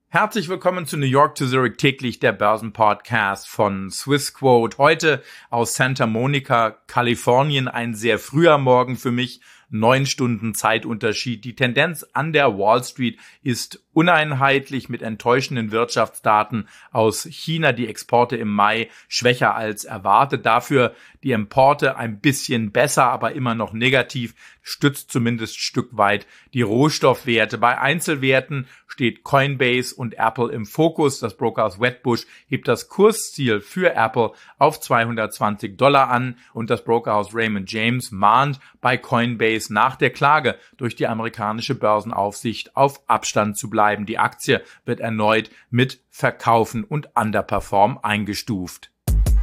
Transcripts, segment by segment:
Herzlich willkommen zu New York to Zurich täglich, der Börsenpodcast von Swissquote. Heute aus Santa Monica, Kalifornien, ein sehr früher Morgen für mich. 9 Stunden Zeitunterschied. Die Tendenz an der Wall Street ist uneinheitlich mit enttäuschenden Wirtschaftsdaten aus China. Die Exporte im Mai schwächer als erwartet. Dafür die Importe ein bisschen besser, aber immer noch negativ. Stützt zumindest Stück weit die Rohstoffwerte. Bei Einzelwerten steht Coinbase und Apple im Fokus. Das Brokerhaus Wedbush hebt das Kursziel für Apple auf $220 an und das Brokerhaus Raymond James mahnt bei Coinbase nach der Klage durch die amerikanische Börsenaufsicht auf Abstand zu bleiben. Die Aktie wird erneut mit Verkaufen und Underperform eingestuft.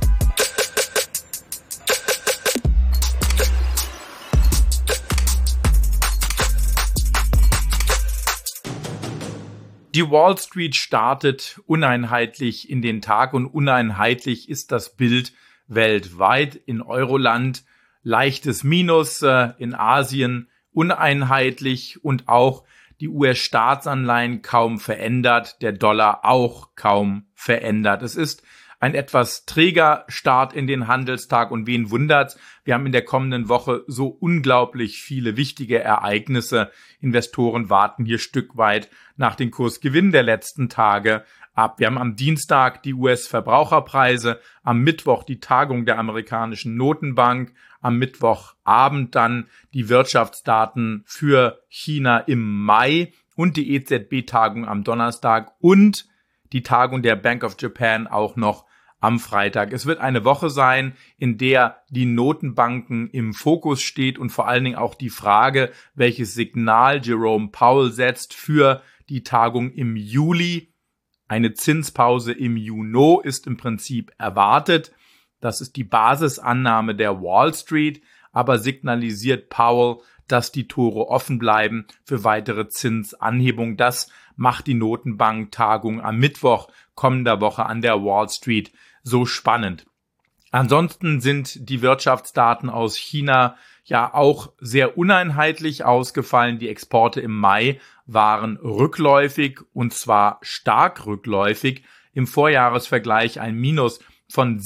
Die Wall Street startet uneinheitlich in den Tag und uneinheitlich ist das Bild weltweit. In Euroland leichtes Minus, in Asien uneinheitlich und auch die US-Staatsanleihen kaum verändert, der Dollar auch kaum verändert. Es ist ein etwas träger Start in den Handelstag und wen wundert's? Wir haben in der kommenden Woche so unglaublich viele wichtige Ereignisse. Investoren warten hier Stück weit nach den Kursgewinnen der letzten Tage ab. Wir haben am Dienstag die US-Verbraucherpreise, am Mittwoch die Tagung der amerikanischen Notenbank, am Mittwochabend dann die Wirtschaftsdaten für China im Mai und die EZB-Tagung am Donnerstag und die Tagung der Bank of Japan auch noch am Freitag. Es wird eine Woche sein, in der die Notenbanken im Fokus steht und vor allen Dingen auch die Frage, welches Signal Jerome Powell setzt für die Tagung im Juli. Eine Zinspause im Juni ist im Prinzip erwartet. Das ist die Basisannahme der Wall Street, aber signalisiert Powell, dass die Tore offen bleiben für weitere Zinsanhebungen. Das macht die Notenbank-Tagung am Mittwoch kommender Woche an der Wall Street so spannend. Ansonsten sind die Wirtschaftsdaten aus China ja auch sehr uneinheitlich ausgefallen. Die Exporte im Mai waren rückläufig und zwar stark rückläufig. Im Vorjahresvergleich ein Minus von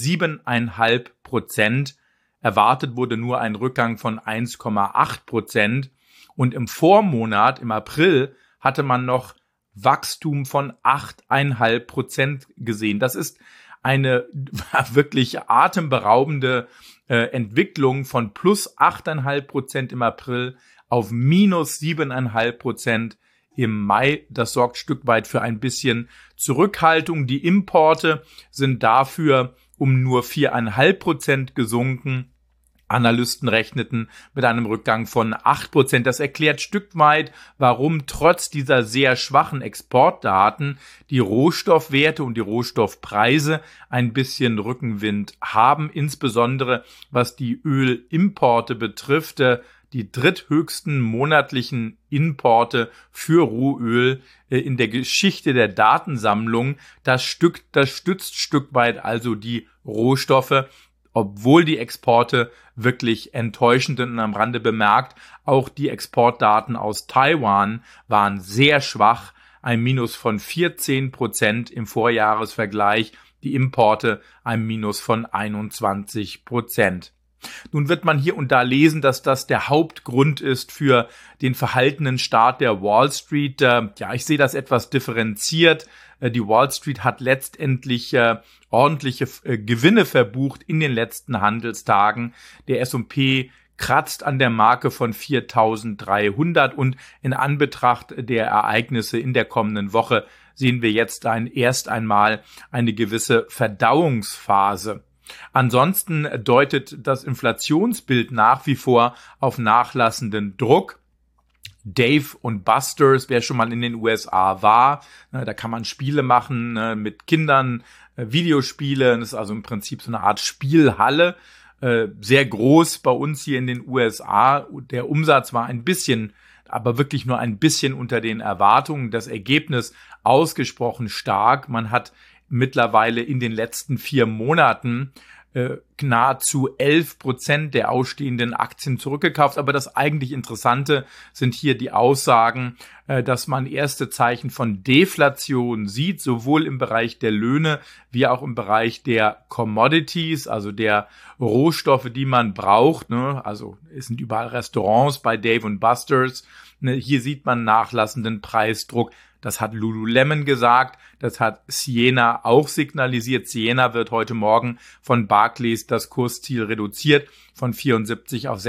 7,5%. Erwartet wurde nur ein Rückgang von 1,8% und im Vormonat, im April, hatte man noch Wachstum von 8,5% gesehen. Das ist eine wirklich atemberaubende Entwicklung von plus 8,5% im April auf minus 7,5% im Mai. Das sorgt Stück weit für ein bisschen Zurückhaltung. Die Importe sind dafür um nur 4,5% gesunken. Analysten rechneten mit einem Rückgang von 8%. Das erklärt Stück weit, warum trotz dieser sehr schwachen Exportdaten die Rohstoffwerte und die Rohstoffpreise ein bisschen Rückenwind haben, insbesondere was die Ölimporte betrifft. Die dritthöchsten monatlichen Importe für Rohöl in der Geschichte der Datensammlung. Das stützt Stück weit also die Rohstoffe, obwohl die Exporte wirklich enttäuschend sind. Und am Rande bemerkt, auch die Exportdaten aus Taiwan waren sehr schwach, ein Minus von 14% im Vorjahresvergleich, die Importe ein Minus von 21%. Nun wird man hier und da lesen, dass das der Hauptgrund ist für den verhaltenen Start der Wall Street. Ich sehe das etwas differenziert. Die Wall Street hat letztendlich ordentliche Gewinne verbucht in den letzten Handelstagen. Der S&P kratzt an der Marke von 4.300 und in Anbetracht der Ereignisse in der kommenden Woche sehen wir jetzt erst einmal eine gewisse Verdauungsphase. Ansonsten deutet das Inflationsbild nach wie vor auf nachlassenden Druck. Dave und Buster's, wer schon mal in den USA war, da kann man Spiele machen mit Kindern, Videospiele. Das ist also im Prinzip so eine Art Spielhalle, sehr groß bei uns hier in den USA. Der Umsatz war ein bisschen, aber wirklich nur ein bisschen unter den Erwartungen. Das Ergebnis ausgesprochen stark. Man hat mittlerweile in den letzten 4 Monaten nahezu 11% der ausstehenden Aktien zurückgekauft. Aber das eigentlich Interessante sind hier die Aussagen, dass man erste Zeichen von Deflation sieht, sowohl im Bereich der Löhne wie auch im Bereich der Commodities, also der Rohstoffe, die man braucht. Also es sind überall Restaurants bei Dave & Buster's. Hier sieht man nachlassenden Preisdruck. Das hat Lululemon gesagt, das hat Ciena auch signalisiert. Ciena wird heute Morgen von Barclays das Kursziel reduziert von 74 auf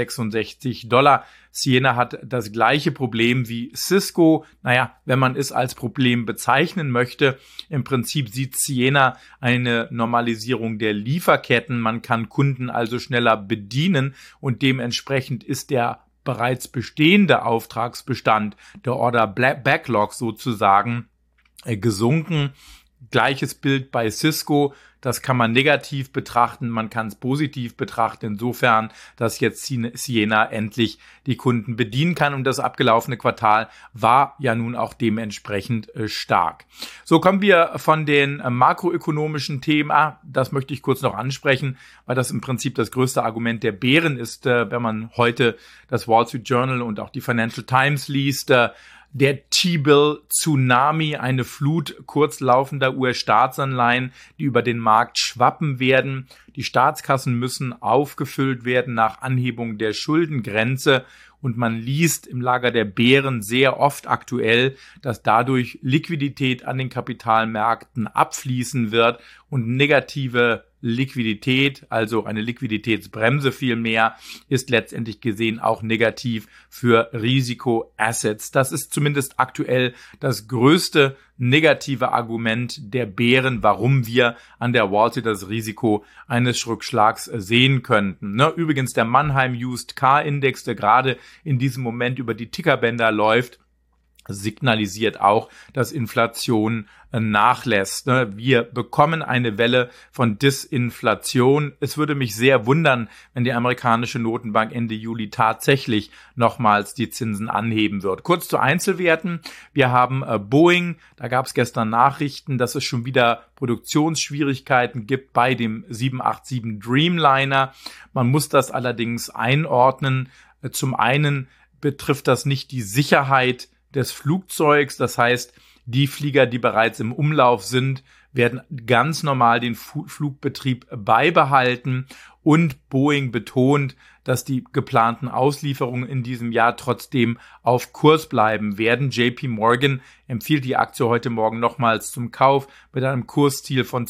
$66. Ciena hat das gleiche Problem wie Cisco. Wenn man es als Problem bezeichnen möchte, im Prinzip sieht Ciena eine Normalisierung der Lieferketten. Man kann Kunden also schneller bedienen und dementsprechend ist der bereits bestehende Auftragsbestand, der Order Backlog sozusagen, gesunken. Gleiches Bild bei Cisco. Das kann man negativ betrachten, man kann es positiv betrachten, insofern, dass jetzt Ciena endlich die Kunden bedienen kann und das abgelaufene Quartal war ja nun auch dementsprechend stark. So, kommen wir von den makroökonomischen Themen, das möchte ich kurz noch ansprechen, weil das im Prinzip das größte Argument der Bären ist, wenn man heute das Wall Street Journal und auch die Financial Times liest. Der T-Bill-Tsunami, eine Flut kurzlaufender US-Staatsanleihen, die über den Markt schwappen werden. Die Staatskassen müssen aufgefüllt werden nach Anhebung der Schuldengrenze. Und man liest im Lager der Bären sehr oft aktuell, dass dadurch Liquidität an den Kapitalmärkten abfließen wird und negative Liquidität, also eine Liquiditätsbremse vielmehr, ist letztendlich gesehen auch negativ für Risikoassets. Das ist zumindest aktuell das größte negative Argument der Bären, warum wir an der Wall Street das Risiko eines Rückschlags sehen könnten. Übrigens der Mannheim Used Car Index, der gerade in diesem Moment über die Tickerbänder läuft, signalisiert auch, dass Inflation nachlässt. Wir bekommen eine Welle von Disinflation. Es würde mich sehr wundern, wenn die amerikanische Notenbank Ende Juli tatsächlich nochmals die Zinsen anheben wird. Kurz zu Einzelwerten. Wir haben Boeing. Da gab es gestern Nachrichten, dass es schon wieder Produktionsschwierigkeiten gibt bei dem 787 Dreamliner. Man muss das allerdings einordnen. Zum einen betrifft das nicht die Sicherheit des Flugzeugs, das heißt, die Flieger, die bereits im Umlauf sind, werden ganz normal den Flugbetrieb beibehalten und Boeing betont, dass die geplanten Auslieferungen in diesem Jahr trotzdem auf Kurs bleiben werden. JP Morgan empfiehlt die Aktie heute Morgen nochmals zum Kauf mit einem Kursziel von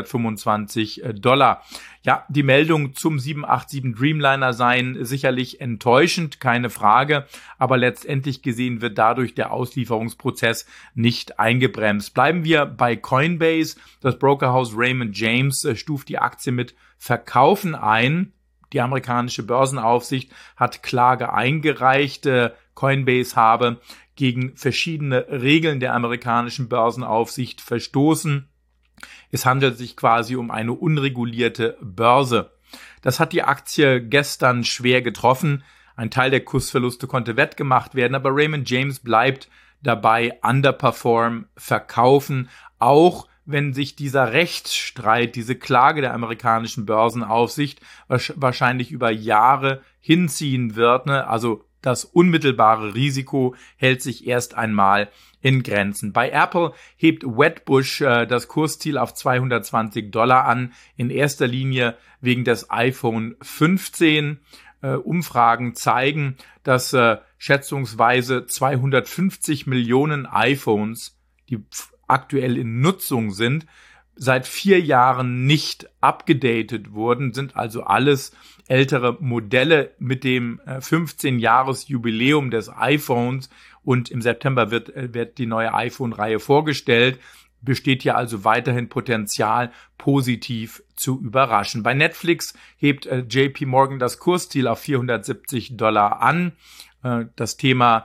$225. Ja, die Meldungen zum 787 Dreamliner seien sicherlich enttäuschend, keine Frage, aber letztendlich gesehen wird dadurch der Auslieferungsprozess nicht eingebremst. Bleiben wir bei Coinbase. Das Brokerhaus Raymond James stuft die Aktie mit Verkaufen ein. Die amerikanische Börsenaufsicht hat Klage eingereicht. Coinbase habe gegen verschiedene Regeln der amerikanischen Börsenaufsicht verstoßen. Es handelt sich quasi um eine unregulierte Börse. Das hat die Aktie gestern schwer getroffen. Ein Teil der Kursverluste konnte wettgemacht werden, aber Raymond James bleibt dabei, underperform, verkaufen, auch wenn sich dieser Rechtsstreit, diese Klage der amerikanischen Börsenaufsicht wahrscheinlich über Jahre hinziehen wird. Also das unmittelbare Risiko hält sich erst einmal in Grenzen. Bei Apple hebt Wedbush das Kursziel auf $220 an, in erster Linie wegen des iPhone 15. Umfragen zeigen, dass schätzungsweise 250 Millionen iPhones, die aktuell in Nutzung sind, seit 4 Jahren nicht abgedatet wurden, sind also alles ältere Modelle mit dem 15-Jahres-Jubiläum des iPhones und im September wird die neue iPhone-Reihe vorgestellt. Besteht hier also weiterhin Potenzial, positiv zu überraschen. Bei Netflix hebt JP Morgan das Kursziel auf $470 an. Das Thema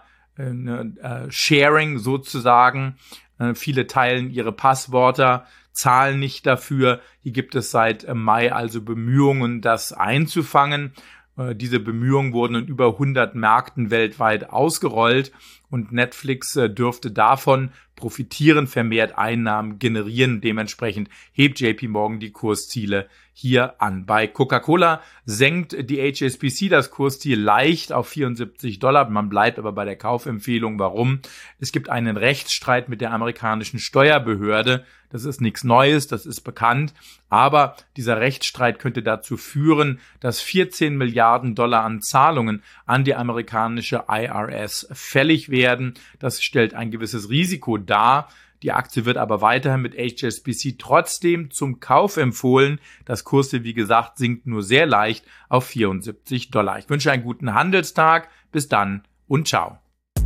Sharing sozusagen. Viele teilen ihre Passwörter, zahlen nicht dafür. Hier gibt es seit Mai also Bemühungen, das einzufangen. Diese Bemühungen wurden in über 100 Märkten weltweit ausgerollt und Netflix dürfte davon profitieren, vermehrt Einnahmen generieren. Dementsprechend hebt JP Morgan die Kursziele hier an. Bei Coca-Cola senkt die HSBC das Kursziel leicht auf $74. Man bleibt aber bei der Kaufempfehlung. Warum? Es gibt einen Rechtsstreit mit der amerikanischen Steuerbehörde. Das ist nichts Neues, das ist bekannt. Aber dieser Rechtsstreit könnte dazu führen, dass $14 Milliarden an Zahlungen an die amerikanische IRS fällig werden. Das stellt ein gewisses Risiko dar. Die Aktie wird aber weiterhin mit HSBC trotzdem zum Kauf empfohlen. Das Kursziel, wie gesagt, sinkt nur sehr leicht auf $74. Ich wünsche einen guten Handelstag. Bis dann und ciao.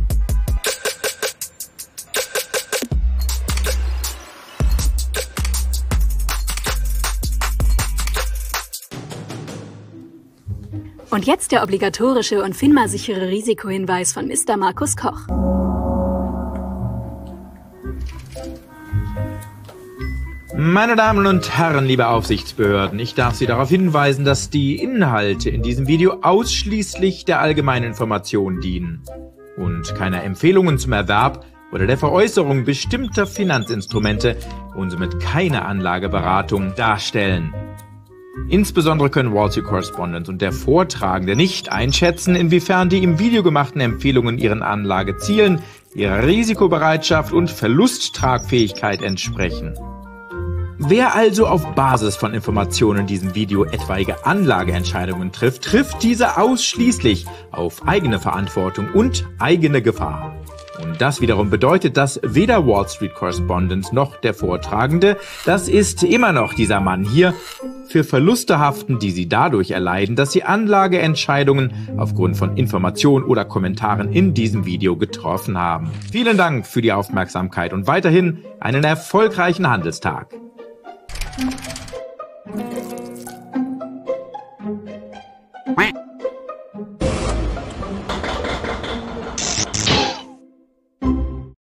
Und jetzt der obligatorische und FINMA-sichere Risikohinweis von Mr. Markus Koch. Meine Damen und Herren, liebe Aufsichtsbehörden, ich darf Sie darauf hinweisen, dass die Inhalte in diesem Video ausschließlich der allgemeinen Information dienen und keine Empfehlungen zum Erwerb oder der Veräußerung bestimmter Finanzinstrumente und somit keine Anlageberatung darstellen. Insbesondere können Wall Street Correspondent und der Vortragende nicht einschätzen, inwiefern die im Video gemachten Empfehlungen ihren Anlagezielen, ihrer Risikobereitschaft und Verlusttragfähigkeit entsprechen. Wer also auf Basis von Informationen in diesem Video etwaige Anlageentscheidungen trifft, trifft diese ausschließlich auf eigene Verantwortung und eigene Gefahr. Und das wiederum bedeutet, dass weder Wall Street Correspondent noch der Vortragende, das ist immer noch dieser Mann hier, für Verluste haften, die sie dadurch erleiden, dass sie Anlageentscheidungen aufgrund von Informationen oder Kommentaren in diesem Video getroffen haben. Vielen Dank für die Aufmerksamkeit und weiterhin einen erfolgreichen Handelstag.